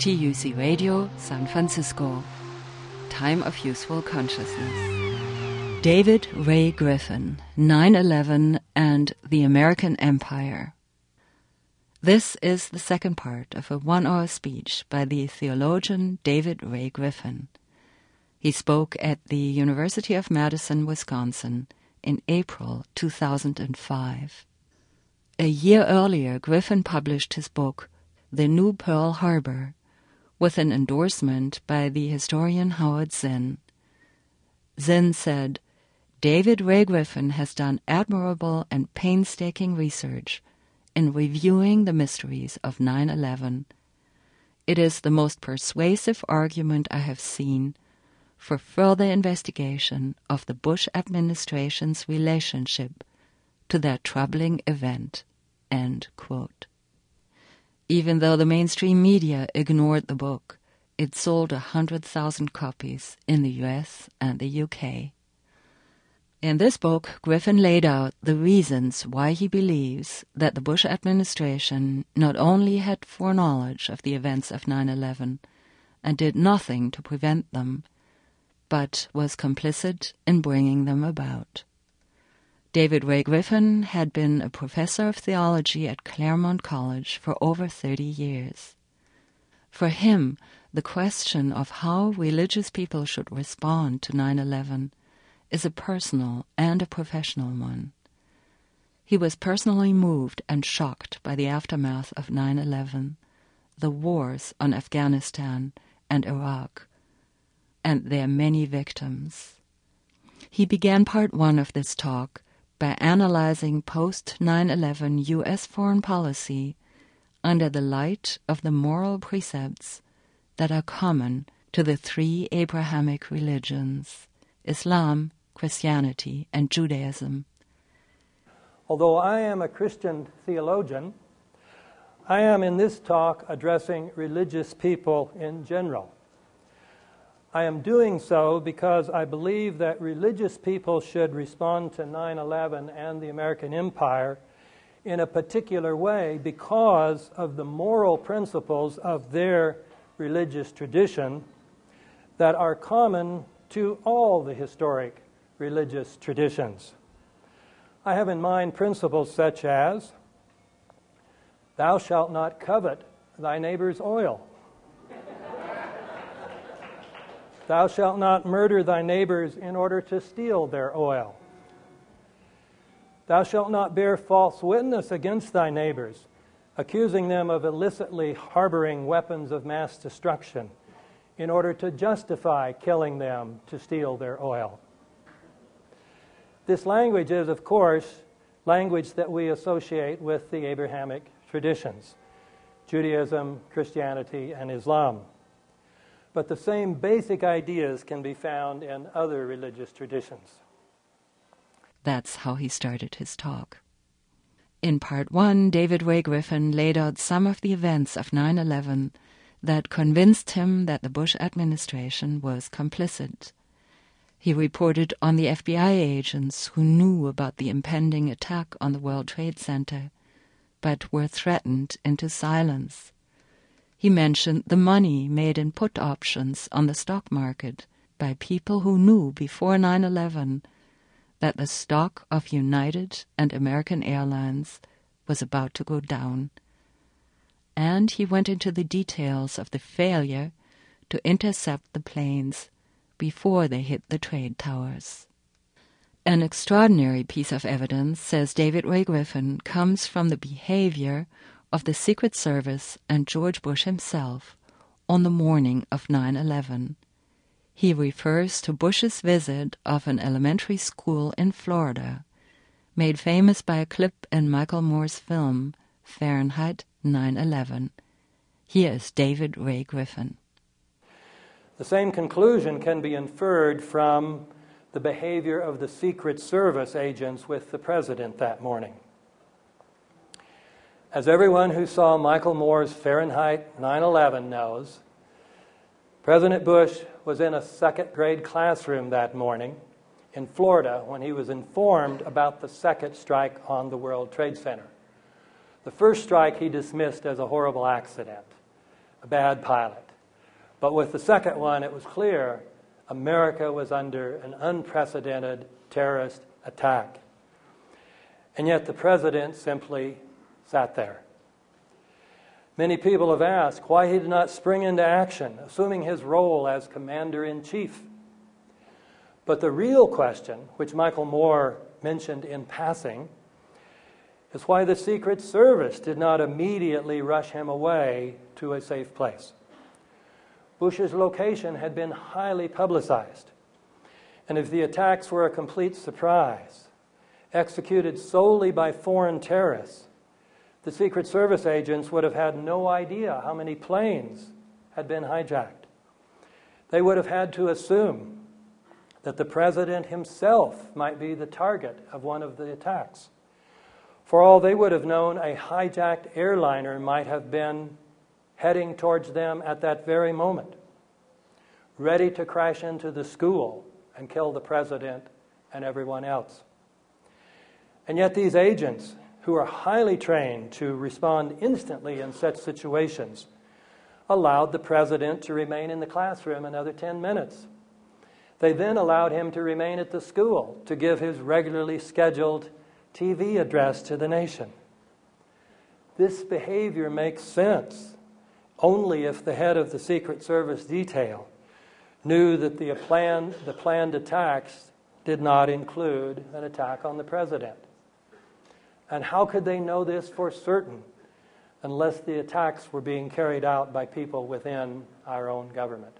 TUC Radio, San Francisco. Time of Useful Consciousness. David Ray Griffin, 9/11 and the American Empire. This is the second part of a one-hour speech by the theologian David Ray Griffin. He spoke at the University of Madison, Wisconsin, in April 2005. A year earlier, Griffin published his book, The New Pearl Harbor, with an endorsement by the historian Howard Zinn. Zinn said, David Ray Griffin has done admirable and painstaking research in reviewing the mysteries of 9/11. It is the most persuasive argument I have seen for further investigation of the Bush administration's relationship to that troubling event. End quote. Even though the mainstream media ignored the book, it sold 100,000 copies in the US and the UK. In this book, Griffin laid out the reasons why he believes that the Bush administration not only had foreknowledge of the events of 9/11 and did nothing to prevent them, but was complicit in bringing them about. David Ray Griffin had been a professor of theology at Claremont College for over 30 years. For him, the question of how religious people should respond to 9/11 is a personal and a professional one. He was personally moved and shocked by the aftermath of 9/11, the wars on Afghanistan and Iraq, and their many victims. He began part one of this talk by analyzing post-9/11 U.S. foreign policy under the light of the moral precepts that are common to the three Abrahamic religions, Islam, Christianity, and Judaism. Although I am a Christian theologian, I am in this talk addressing religious people in general. I am doing so because I believe that religious people should respond to 9/11 and the American Empire in a particular way because of the moral principles of their religious tradition that are common to all the historic religious traditions. I have in mind principles such as, thou shalt not covet thy neighbor's oil. Thou shalt not murder thy neighbors in order to steal their oil. Thou shalt not bear false witness against thy neighbors, accusing them of illicitly harboring weapons of mass destruction in order to justify killing them to steal their oil. This language is, of course, language that we associate with the Abrahamic traditions, Judaism, Christianity, and Islam. But the same basic ideas can be found in other religious traditions. That's how he started his talk. In part one, David Ray Griffin laid out some of the events of 9/11 that convinced him that the Bush administration was complicit. He reported on the FBI agents who knew about the impending attack on the World Trade Center, but were threatened into silence. He mentioned the money made in put options on the stock market by people who knew before 9/11 that the stock of United and American Airlines was about to go down. And he went into the details of the failure to intercept the planes before they hit the trade towers. An extraordinary piece of evidence, says David Ray Griffin, comes from the behavior of the Secret Service and George Bush himself on the morning of 9/11. He refers to Bush's visit of an elementary school in Florida, made famous by a clip in Michael Moore's film Fahrenheit 9/11. Here is David Ray Griffin. The same conclusion can be inferred from the behavior of the Secret Service agents with the president that morning. As everyone who saw Michael Moore's Fahrenheit 9/11 knows, President Bush was in a second-grade classroom that morning in Florida when he was informed about the second strike on the World Trade Center. The first strike he dismissed as a horrible accident. a bad pilot. But with the second one, it was clear America was under an unprecedented terrorist attack. And yet the president simply sat there. Many people have asked why he did not spring into action, assuming his role as commander-in-chief. But the real question, which Michael Moore mentioned in passing, is why the Secret Service did not immediately rush him away to a safe place. Bush's location had been highly publicized, and if the attacks were a complete surprise, executed solely by foreign terrorists, the Secret Service agents would have had no idea how many planes had been hijacked. They would have had to assume that the president himself might be the target of one of the attacks. For all they would have known, a hijacked airliner might have been heading towards them at that very moment, ready to crash into the school and kill the president and everyone else. And yet these agents, who are highly trained to respond instantly in such situations, allowed the president to remain in the classroom another 10 minutes. They then allowed him to remain at the school to give his regularly scheduled TV address to the nation. This behavior makes sense only if the head of the Secret Service detail knew that the planned attacks did not include an attack on the president. And how could they know this for certain unless the attacks were being carried out by people within our own government?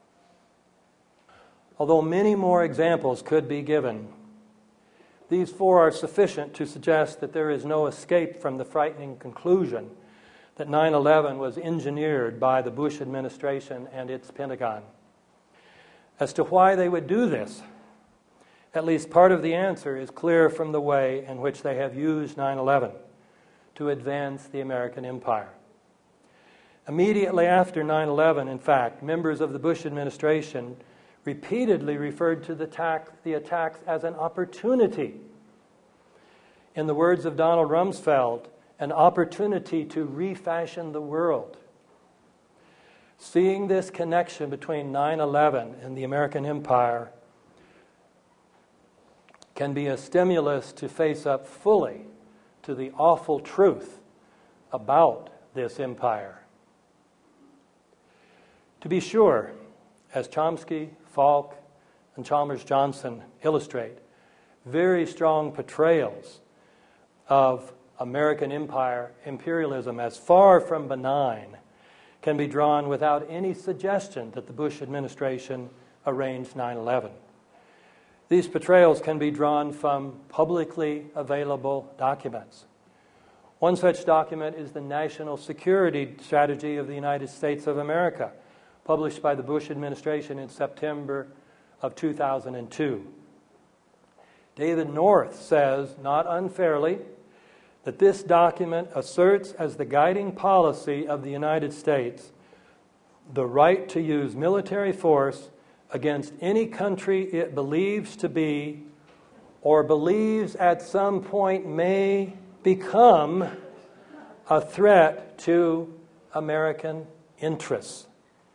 Although many more examples could be given, these four are sufficient to suggest that there is no escape from the frightening conclusion that 9/11 was engineered by the Bush administration and its Pentagon. As to why they would do this, at least part of the answer is clear from the way in which they have used 9/11 to advance the American empire. Immediately after 9/11, in fact, members of the Bush administration repeatedly referred to the attacks as an opportunity. In the words of Donald Rumsfeld, an opportunity to refashion the world. Seeing this connection between 9/11 and the American empire can be a stimulus to face up fully to the awful truth about this empire. To be sure, as Chomsky, Falk, and Chalmers-Johnson illustrate, very strong portrayals of American imperialism as far from benign can be drawn without any suggestion that the Bush administration arranged 9/11. These portrayals can be drawn from publicly available documents. One such document is the National Security Strategy of the United States of America, published by the Bush administration in September of 2002. David North says, not unfairly, that this document asserts as the guiding policy of the United States the right to use military force against any country it believes to be or believes at some point may become a threat to American interests.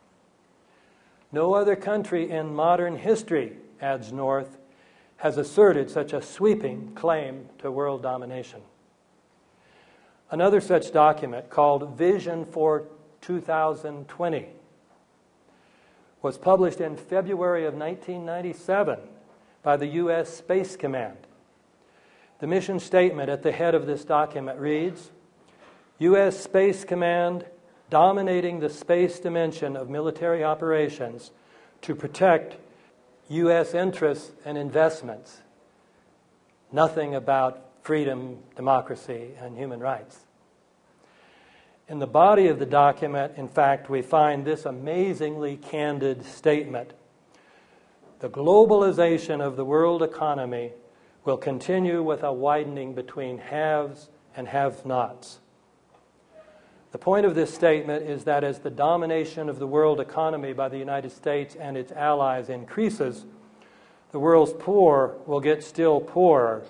No other country in modern history, adds North, has asserted such a sweeping claim to world domination. Another such document, called Vision for 2020, was published in February of 1997 by the U.S. Space Command. The mission statement at the head of this document reads, U.S. Space Command dominating the space dimension of military operations to protect U.S. interests and investments. Nothing about freedom, democracy, and human rights. In the body of the document, in fact, we find this amazingly candid statement. The globalization of the world economy will continue with a widening between haves and have-nots. The point of this statement is that as the domination of the world economy by the United States and its allies increases, the world's poor will get still poorer,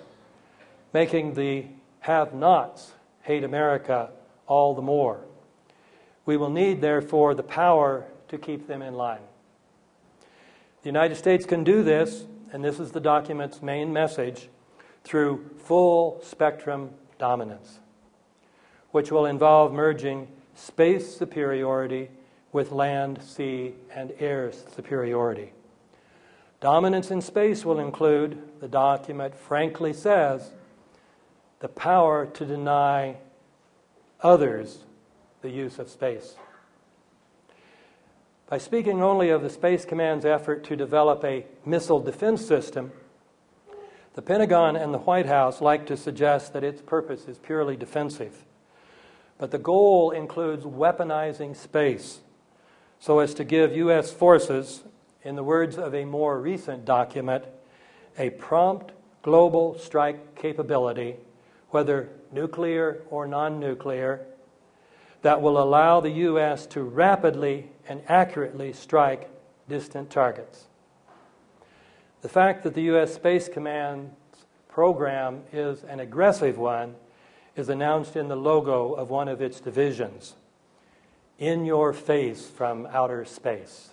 making the have-nots hate America all the more. We will need, therefore, the power to keep them in line. The United States can do this, and this is the document's main message, through full spectrum dominance, which will involve merging space superiority with land, sea, and air superiority. Dominance in space will include, the document frankly says, the power to deny others the use of space. By speaking only of the Space Command's effort to develop a missile defense system, the Pentagon and the White House like to suggest that its purpose is purely defensive. But the goal includes weaponizing space so as to give U.S. forces, in the words of a more recent document, a prompt global strike capability, whether nuclear or non-nuclear, that will allow the U.S. to rapidly and accurately strike distant targets. The fact that the U.S. Space Command's program is an aggressive one is announced in the logo of one of its divisions, "In your face from outer space."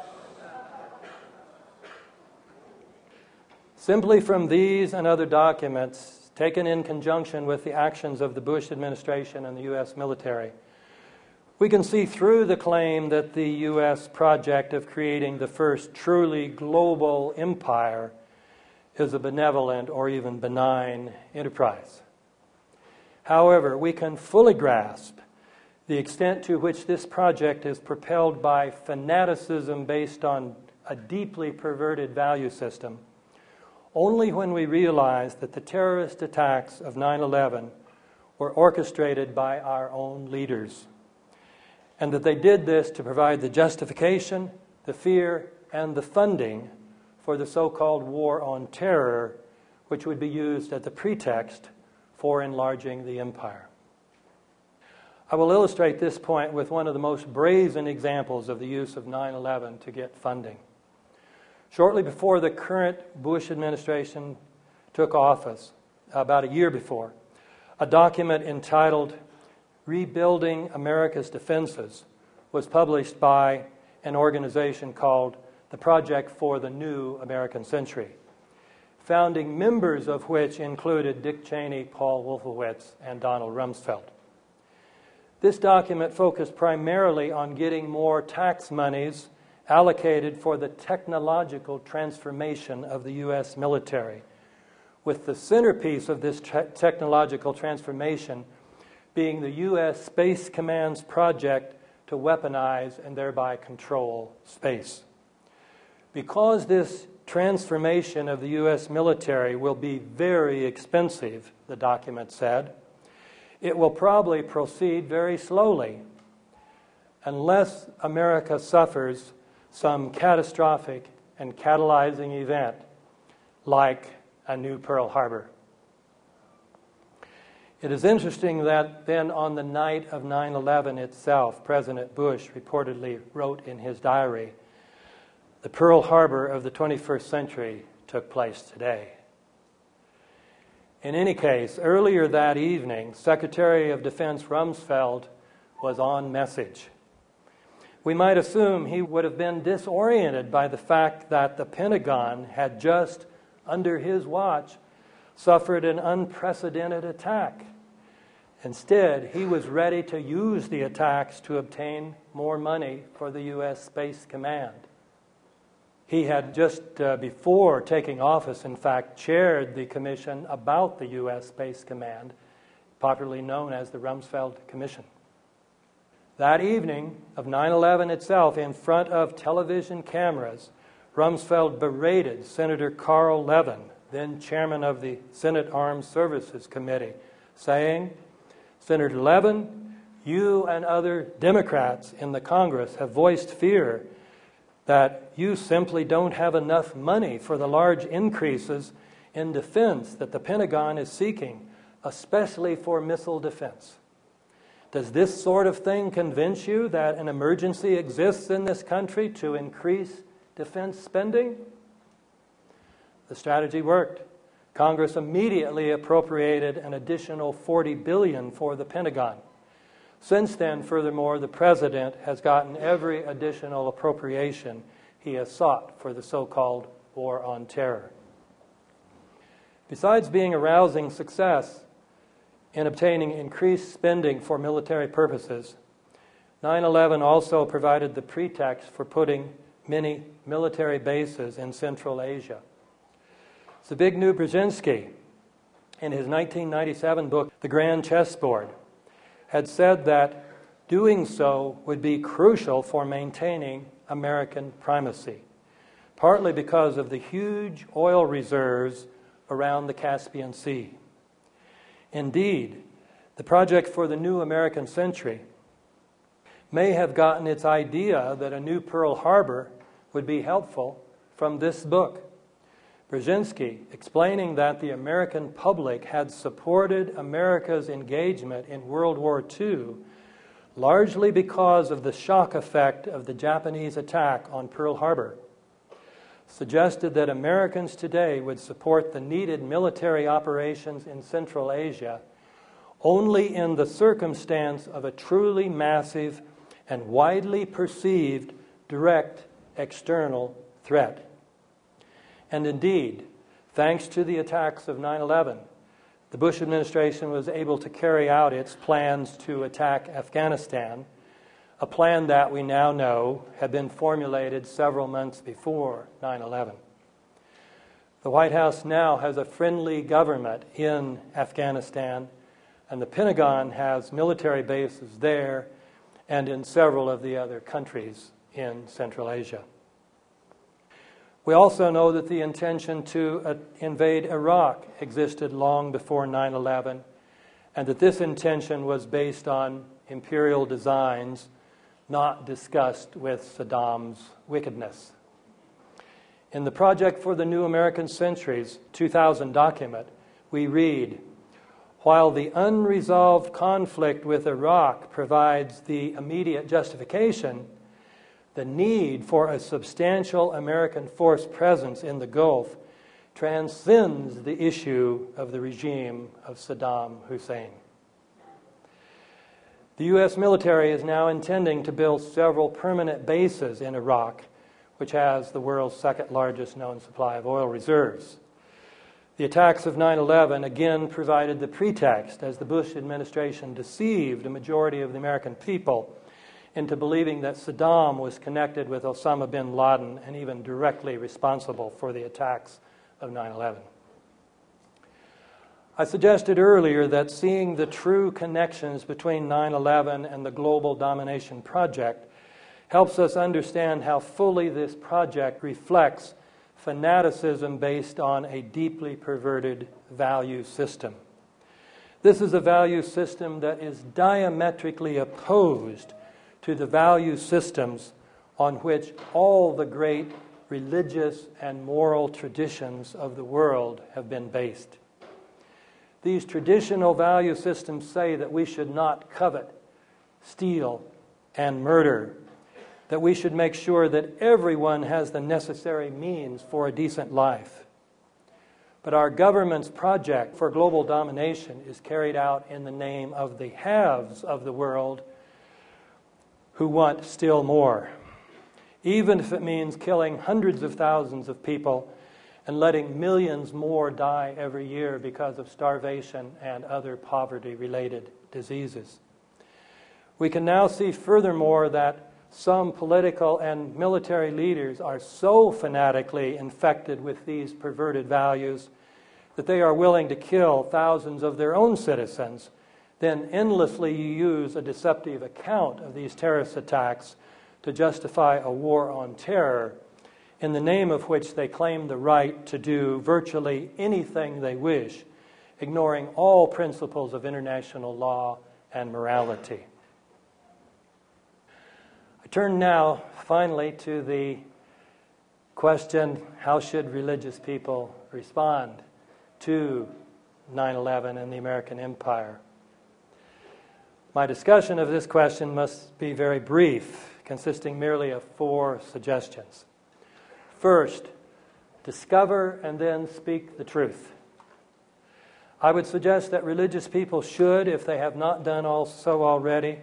Simply from these and other documents, taken in conjunction with the actions of the Bush administration and the U.S. military, we can see through the claim that the U.S. project of creating the first truly global empire is a benevolent or even benign enterprise. However, we can fully grasp the extent to which this project is propelled by fanaticism based on a deeply perverted value system only when we realize that the terrorist attacks of 9/11 were orchestrated by our own leaders, and that they did this to provide the justification, the fear, and the funding for the so-called war on terror, which would be used as a pretext for enlarging the empire. I will illustrate this point with one of the most brazen examples of the use of 9/11 to get funding. Shortly before the current Bush administration took office, about a year before, a document entitled Rebuilding America's Defenses was published by an organization called the Project for the New American Century, founding members of which included Dick Cheney, Paul Wolfowitz, and Donald Rumsfeld. This document focused primarily on getting more tax monies allocated for the technological transformation of the U.S. military, with the centerpiece of this technological transformation being the U.S. Space Command's project to weaponize and thereby control space. Because this transformation of the U.S. military will be very expensive, the document said, it will probably proceed very slowly unless America suffers some catastrophic and catalyzing event like a new Pearl Harbor. It is interesting that then on the night of 9/11 itself, President Bush reportedly wrote in his diary, "The Pearl Harbor of the 21st century took place today." In any case, earlier that evening, Secretary of Defense Rumsfeld was on message. We might assume he would have been disoriented by the fact that the Pentagon had just, under his watch, suffered an unprecedented attack. Instead, he was ready to use the attacks to obtain more money for the U.S. Space Command. He had just before taking office, in fact, chaired the commission about the U.S. Space Command, popularly known as the Rumsfeld Commission. That evening of 9/11 itself, in front of television cameras, Rumsfeld berated Senator Carl Levin, then chairman of the Senate Armed Services Committee, saying, "Senator Levin, you and other Democrats in the Congress have voiced fear that you simply don't have enough money for the large increases in defense that the Pentagon is seeking, especially for missile defense. Does this sort of thing convince you that an emergency exists in this country to increase defense spending?" The strategy worked. Congress immediately appropriated an additional $40 billion for the Pentagon. Since then, furthermore, the President has gotten every additional appropriation he has sought for the so-called War on Terror. Besides being a rousing success in obtaining increased spending for military purposes, 9/11 also provided the pretext for putting many military bases in Central Asia. Zbigniew Brzezinski, in his 1997 book, The Grand Chessboard, had said that doing so would be crucial for maintaining American primacy, partly because of the huge oil reserves around the Caspian Sea. Indeed, the project for the new American century may have gotten its idea that a new Pearl Harbor would be helpful from this book. Brzezinski, explaining that the American public had supported America's engagement in World War II largely because of the shock effect of the Japanese attack on Pearl Harbor, suggested that Americans today would support the needed military operations in Central Asia only in the circumstance of a truly massive and widely perceived direct external threat. And indeed, thanks to the attacks of 9/11, the Bush administration was able to carry out its plans to attack Afghanistan, a plan that we now know had been formulated several months before 9/11. The White House now has a friendly government in Afghanistan, and the Pentagon has military bases there and in several of the other countries in Central Asia. We also know that the intention to invade Iraq existed long before 9/11, and that this intention was based on imperial designs not discussed with Saddam's wickedness. In the Project for the New American Century's 2000 document, we read, "While the unresolved conflict with Iraq provides the immediate justification, the need for a substantial American force presence in the Gulf transcends the issue of the regime of Saddam Hussein." The U.S. military is now intending to build several permanent bases in Iraq, which has the world's second largest known supply of oil reserves. The attacks of 9/11 again provided the pretext as the Bush administration deceived a majority of the American people into believing that Saddam was connected with Osama bin Laden and even directly responsible for the attacks of 9/11. I suggested earlier that seeing the true connections between 9/11 and the global domination project helps us understand how fully this project reflects fanaticism based on a deeply perverted value system. This is a value system that is diametrically opposed to the value systems on which all the great religious and moral traditions of the world have been based. These traditional value systems say that we should not covet, steal, and murder, that we should make sure that everyone has the necessary means for a decent life. But our government's project for global domination is carried out in the name of the haves of the world who want still more, even if it means killing hundreds of thousands of people and letting millions more die every year because of starvation and other poverty-related diseases. We can now see furthermore that some political and military leaders are so fanatically infected with these perverted values that they are willing to kill thousands of their own citizens, then endlessly use a deceptive account of these terrorist attacks to justify a war on terror, in the name of which they claim the right to do virtually anything they wish, ignoring all principles of international law and morality. I turn now, finally, to the question, how should religious people respond to 9/11 and the American empire? My discussion of this question must be very brief, consisting merely of 4 suggestions. First, discover and then speak the truth. I would suggest that religious people should, if they have not done so already,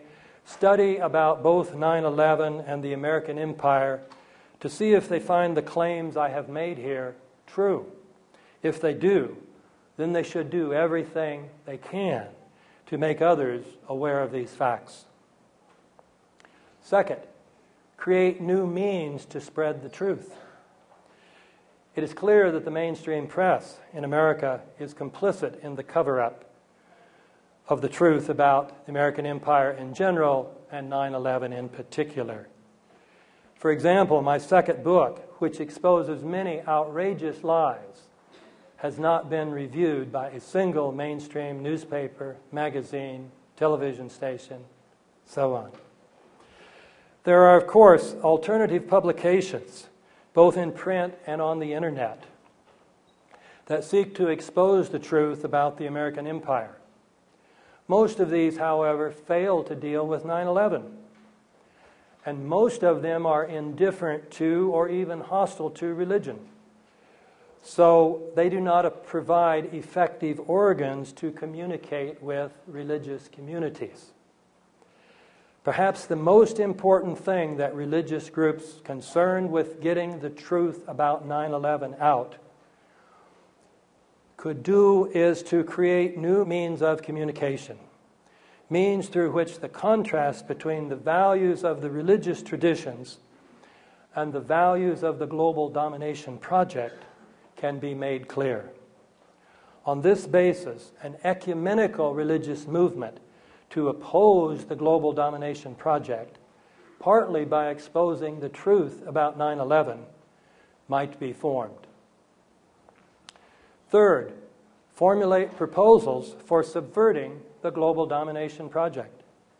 study about both 9/11 and the American Empire to see if they find the claims I have made here true. If they do, then they should do everything they can to make others aware of these facts. Second, create new means to spread the truth. It is clear that the mainstream press in America is complicit in the cover-up of the truth about the American Empire in general and 9/11 in particular. For example, my second book, which exposes many outrageous lies, has not been reviewed by a single mainstream newspaper, magazine, television station, so on. There are, of course, alternative publications, both in print and on the internet, that seek to expose the truth about the American Empire. Most of these, however, fail to deal with 9/11, and most of them are indifferent to or even hostile to religion. So they do not provide effective organs to communicate with religious communities. Perhaps the most important thing that religious groups concerned with getting the truth about 9/11 out could do is to create new means of communication, means through which the contrast between the values of the religious traditions and the values of the global domination project can be made clear. On this basis, an ecumenical religious movement to oppose the global domination project, partly by exposing the truth about 9/11, might be formed. Third, formulate proposals for subverting the global domination project.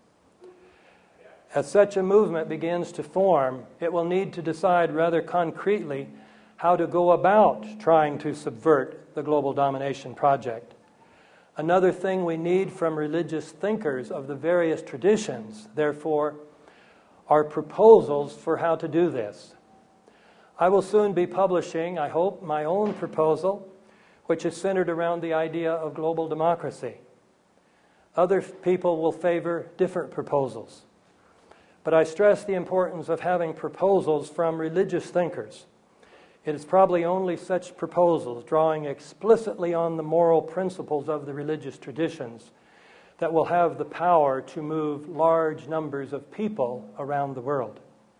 As such a movement begins to form, it will need to decide rather concretely how to go about trying to subvert the global domination project. Another thing we need from religious thinkers of the various traditions, therefore, are proposals for how to do this. I will soon be publishing, I hope, my own proposal, which is centered around the idea of global democracy. Other people will favor different proposals. But I stress the importance of having proposals from religious thinkers. It is probably only such proposals, drawing explicitly on the moral principles of the religious traditions, that will have the power to move large numbers of people around the world.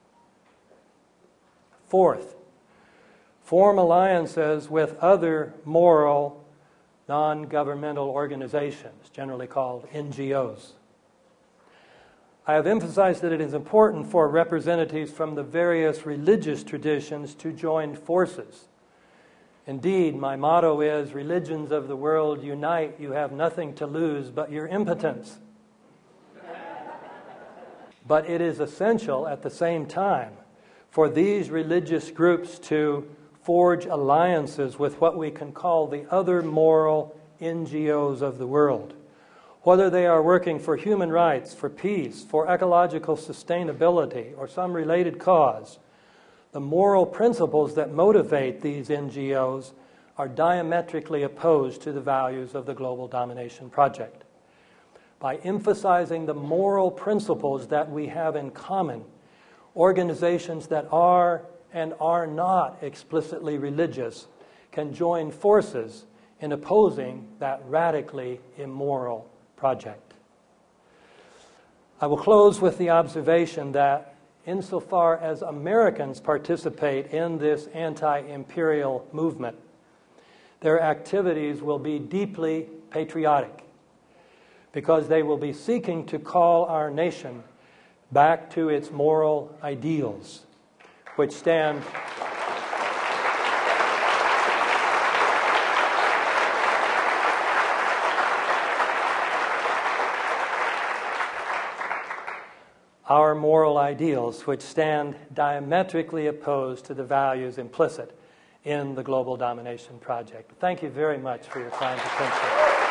Fourth, form alliances with other moral, non-governmental organizations, generally called NGOs. I have emphasized that it is important for representatives from the various religious traditions to join forces. Indeed, my motto is, religions of the world unite, you have nothing to lose but your impotence. But it is essential at the same time for these religious groups to forge alliances with what we can call the other moral NGOs of the world. Whether they are working for human rights, for peace, for ecological sustainability, or some related cause, the moral principles that motivate these NGOs are diametrically opposed to the values of the global domination project. By emphasizing the moral principles that we have in common, organizations that are and are not explicitly religious can join forces in opposing that radically immoral project. I will close with the observation that insofar as Americans participate in this anti-imperial movement, their activities will be deeply patriotic because they will be seeking to call our nation back to its moral ideals, which stand our moral ideals, which stand diametrically opposed to the values implicit in the global domination project. Thank you very much for your kind attention.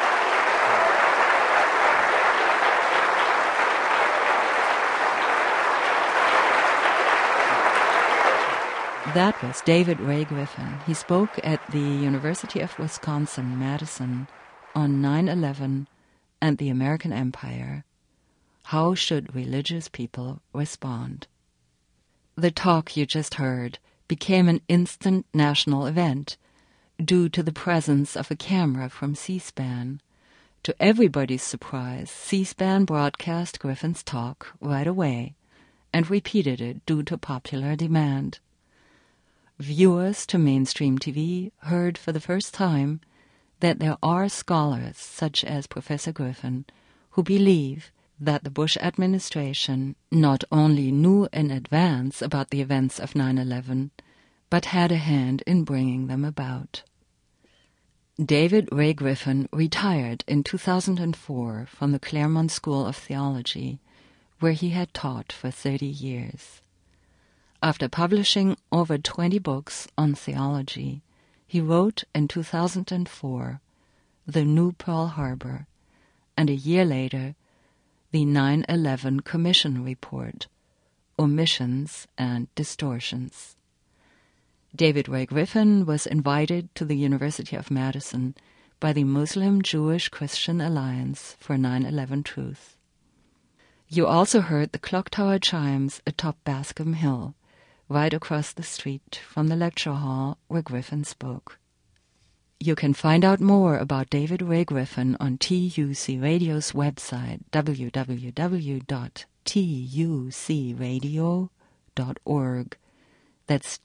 That was David Ray Griffin. He spoke at the University of Wisconsin-Madison on 9/11 and the American Empire, How should religious people respond? The talk you just heard became an instant national event due to the presence of a camera from C-SPAN. To everybody's surprise, C-SPAN broadcast Griffin's talk right away and repeated it due to popular demand. Viewers to mainstream TV heard for the first time that there are scholars such as Professor Griffin who believe that the Bush administration not only knew in advance about the events of 9/11, but had a hand in bringing them about. David Ray Griffin retired in 2004 from the Claremont School of Theology, where he had taught for 30 years. After publishing over 20 books on theology, he wrote in 2004 The New Pearl Harbor, and a year later the 9/11 Commission Report, Omissions and Distortions. David Ray Griffin was invited to the University of Madison by the Muslim-Jewish-Christian Alliance for 9/11 Truth. You also heard the clock tower chimes atop Bascom Hill, right across the street from the lecture hall where Griffin spoke. You can find out more about David Ray Griffin on TUC Radio's website, www.tucradio.org. That's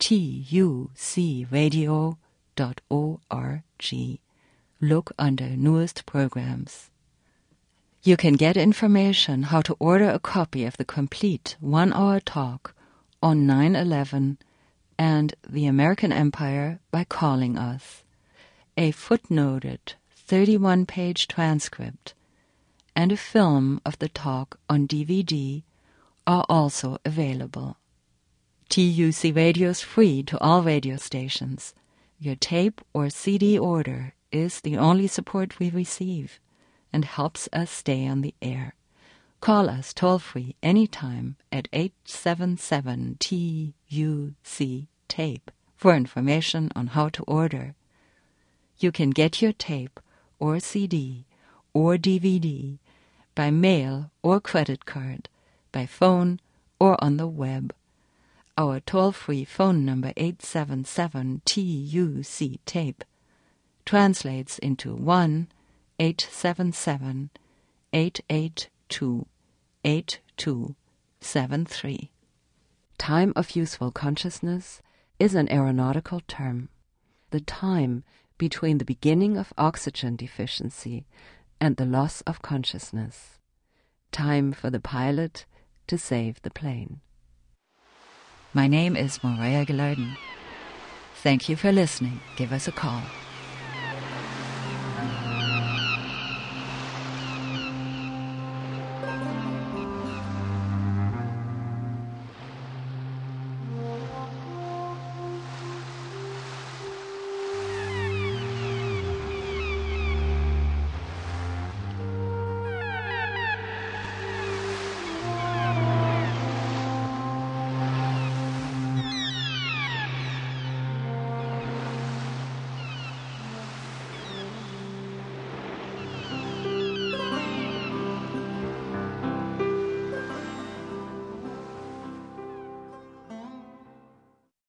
tucradio.org. Look under Newest Programs. You can get information how to order a copy of the complete one-hour talk on 9/11 and the American Empire by calling us. A footnoted 31-page transcript and a film of the talk on DVD are also available. TUC Radio is free to all radio stations. Your tape or CD order is the only support we receive and helps us stay on the air. Call us toll-free anytime at 877-TUC-TAPE for information on how to order. You can get your tape or CD or DVD by mail or credit card, by phone or on the web. Our toll-free phone number 877-TUC-TAPE translates into 1-877-882-8273. Time of useful consciousness is an aeronautical term. The time between the beginning of oxygen deficiency and the loss of consciousness. Time for the pilot to save the plane. My name is Morea Gilardin. Thank you for listening. Give us a call.